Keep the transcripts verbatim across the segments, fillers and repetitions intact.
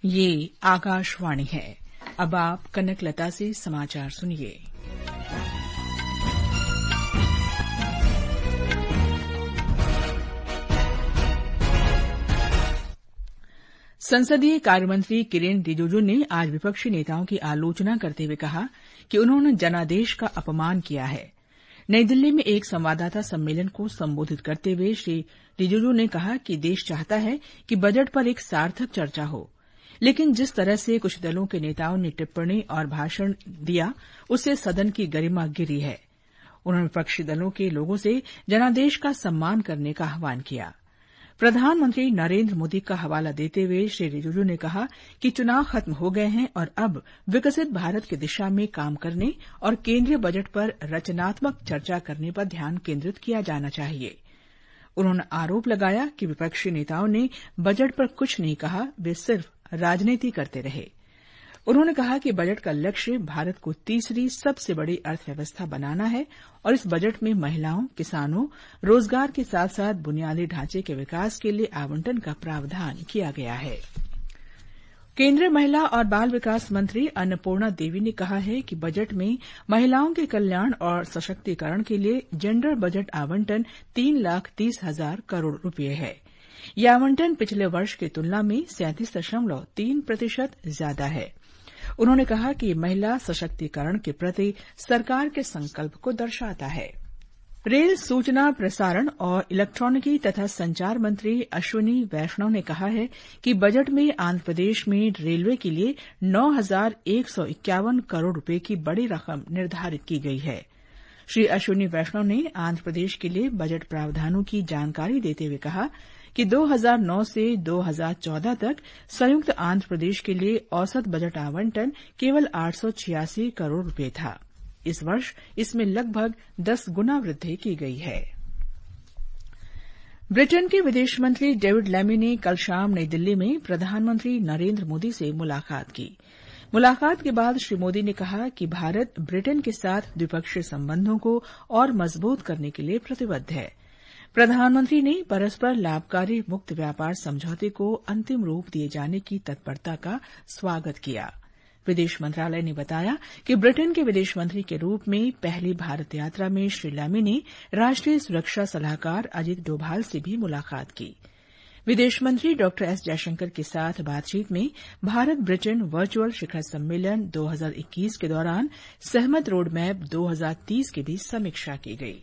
ये आकाशवाणी है। अब आप कनकलता से समाचार सुनिए। संसदीय कार्यमंत्री किरेन रिजिजू ने आज विपक्षी नेताओं की आलोचना करते हुए कहा कि उन्होंने जनादेश का अपमान किया है। नई दिल्ली में एक संवाददाता सम्मेलन को संबोधित करते हुए श्री रिजिजू ने कहा कि देश चाहता है कि बजट पर एक सार्थक चर्चा हो, लेकिन जिस तरह से कुछ दलों के नेताओं ने टिप्पणी और भाषण दिया उससे सदन की गरिमा गिरी है। उन्होंने विपक्षी दलों के लोगों से जनादेश का सम्मान करने का आह्वान किया। प्रधानमंत्री नरेंद्र मोदी का हवाला देते हुए श्री रिजिजू ने कहा कि चुनाव खत्म हो गए हैं और अब विकसित भारत की दिशा में काम करने और केंद्रीय बजट पर रचनात्मक चर्चा करने पर ध्यान केंद्रित किया जाना चाहिए। उन्होंने आरोप लगाया कि विपक्षी नेताओं ने बजट पर कुछ नहीं कहा, वे सिर्फ राजनीति करते रहे। उन्होंने कहा कि बजट का लक्ष्य भारत को तीसरी सबसे बड़ी अर्थव्यवस्था बनाना है और इस बजट में महिलाओं, किसानों, रोजगार के साथ साथ बुनियादी ढांचे के विकास के लिए आवंटन का प्रावधान किया गया है। केंद्रीय महिला और बाल विकास मंत्री अन्नपूर्णा देवी ने कहा है कि बजट में महिलाओं के कल्याण और सशक्तिकरण के लिए जेंडर बजट आवंटन तीन लाख तीस हजार करोड़ रुपये है। यह आवंटन पिछले वर्ष की तुलना में सैंतीस दशमलव तीन प्रतिशत ज्यादा है। उन्होंने कहा कि महिला सशक्तिकरण के प्रति सरकार के संकल्प को दर्शाता है। रेल, सूचना, प्रसारण और इलेक्ट्रॉनिकी तथा संचार मंत्री अश्विनी वैष्णव ने कहा है कि बजट में आंध्र प्रदेश में रेलवे के लिए नौ हजार एक सौ इक्यावन करोड़ रुपये की बड़ी रकम निर्धारित की गई है। श्री अश्विनी वैष्णव ने आंध्र प्रदेश के लिए बजट प्रावधानों की जानकारी देते हुए कहा कि दो हजार नौ से दो हजार चौदह तक संयुक्त आंध्र प्रदेश के लिए औसत बजट आवंटन केवल आठ सौ छियासी करोड़ रुपये था। इस वर्ष इसमें लगभग दस गुना वृद्धि की गई है। ब्रिटेन के विदेश मंत्री डेविड लैमी ने कल शाम नई दिल्ली में प्रधानमंत्री नरेंद्र मोदी से मुलाकात की। मुलाकात के बाद श्री मोदी ने कहा कि भारत ब्रिटेन के साथ द्विपक्षीय संबंधों को और मजबूत करने के लिए प्रतिबद्ध है। प्रधानमंत्री ने परस्पर लाभकारी मुक्त व्यापार समझौते को अंतिम रूप दिए जाने की तत्परता का स्वागत किया। विदेश मंत्रालय ने बताया कि ब्रिटेन के विदेश मंत्री के रूप में पहली भारत यात्रा में श्री लैमी ने राष्ट्रीय सुरक्षा सलाहकार अजित डोभाल से भी मुलाकात की। विदेश मंत्री डॉ एस जयशंकर के साथ बातचीत में भारत ब्रिटेन वर्चुअल शिखर सम्मेलन दो हजार इक्कीस के दौरान सहमत रोड मैप दो हजार तीस की भी समीक्षा की गई।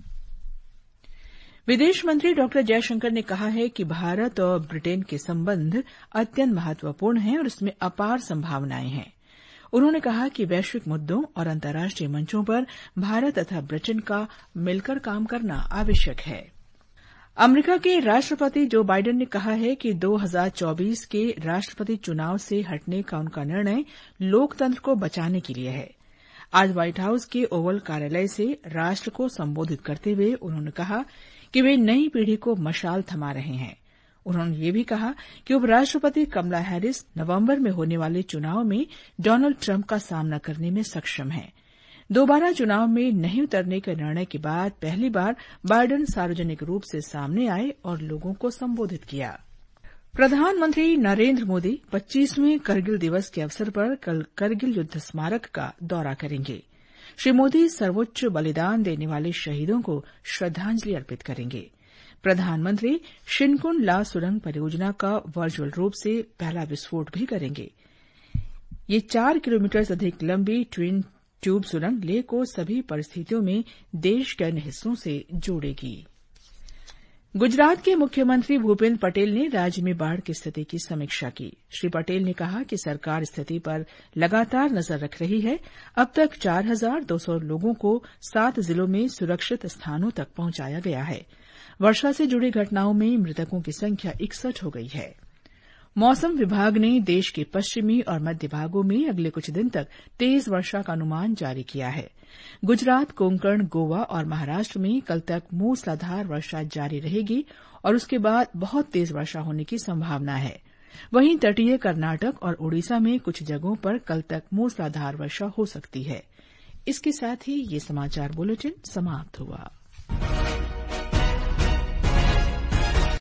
विदेश मंत्री डॉ जयशंकर ने कहा है कि भारत और ब्रिटेन के संबंध अत्यंत महत्वपूर्ण हैं और इसमें अपार संभावनाएं हैं। उन्होंने कहा कि वैश्विक मुद्दों और अंतर्राष्ट्रीय मंचों पर भारत तथा ब्रिटेन का मिलकर काम करना आवश्यक है। अमेरिका के राष्ट्रपति जो बाइडेन ने कहा है कि दो हजार चौबीस के राष्ट्रपति चुनाव से हटने का उनका निर्णय लोकतंत्र को बचाने के लिए है। आज व्हाइट हाउस के ओवल कार्यालय से राष्ट्र को संबोधित करते हुए उन्होंने कहा कि वे नई पीढ़ी को मशाल थमा रहे हैं। उन्होंने ये भी कहा कि उपराष्ट्रपति कमला हैरिस नवंबर में होने वाले चुनाव में डोनाल्ड ट्रंप का सामना करने में सक्षम हैं। दोबारा चुनाव में नहीं उतरने के निर्णय के बाद पहली बार बाइडेन सार्वजनिक रूप से सामने आए और लोगों को संबोधित किया। प्रधानमंत्री नरेंद्र मोदी पच्चीसवें करगिल दिवस के अवसर पर कल करगिल युद्ध स्मारक का दौरा करेंगे। श्री मोदी सर्वोच्च बलिदान देने वाले शहीदों को श्रद्धांजलि अर्पित करेंगे। प्रधानमंत्री शिनकुन ला सुरंग परियोजना का वर्चुअल रूप से पहला विस्फोट भी करेंगे। ये चार किलोमीटर से अधिक लंबी ट्विन ट्यूब सुरंग लेह को सभी परिस्थितियों में देश के अन्य हिस्सों से जोड़ेगी। गुजरात के मुख्यमंत्री भूपेन्द्र पटेल ने राज्य में बाढ़ की स्थिति की समीक्षा की। श्री पटेल ने कहा कि सरकार स्थिति पर लगातार नजर रख रही है। अब तक चार हजार दो सौ लोगों को सात जिलों में सुरक्षित स्थानों तक पहुंचाया गया है। वर्षा से जुड़ी घटनाओं में मृतकों की संख्या इकसठ हो गई है। मौसम विभाग ने देश के पश्चिमी और मध्य भागों में अगले कुछ दिन तक तेज वर्षा का अनुमान जारी किया है। गुजरात, कोंकण, गोवा और महाराष्ट्र में कल तक मूसलाधार वर्षा जारी रहेगी और उसके बाद बहुत तेज वर्षा होने की संभावना है। वहीं तटीय कर्नाटक और ओडिशा में कुछ जगहों पर कल तक मूसलाधार वर्षा हो सकती है। इसके साथ ही ये समाचार बुलेटिन समाप्त हुआ।